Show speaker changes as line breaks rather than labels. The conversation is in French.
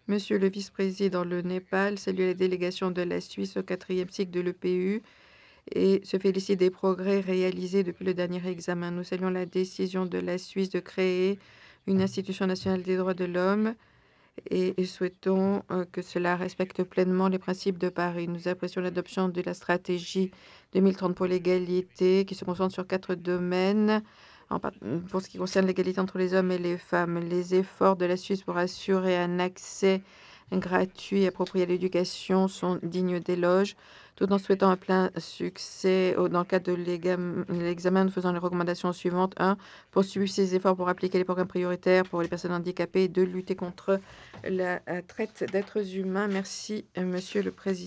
Monsieur le vice-président, le Népal salue la délégation de la Suisse au quatrième cycle de l'EPU et se félicite des progrès réalisés depuis le dernier examen. Nous saluons la décision de la Suisse de créer une institution nationale des droits de l'homme et souhaitons que cela respecte pleinement les principes de Paris. Nous apprécions l'adoption de la stratégie 2030 pour l'égalité qui se concentre sur 4 domaines. Pour ce qui concerne l'égalité entre les hommes et les femmes, les efforts de la Suisse pour assurer un accès gratuit et approprié à l'éducation sont dignes d'éloge, tout en souhaitant un plein succès dans le cadre de l'examen, nous faisons les recommandations suivantes. 1. Poursuivre ses efforts pour appliquer les programmes prioritaires pour les personnes handicapées. 2. Lutter contre la traite d'êtres humains. Merci, Monsieur le Président.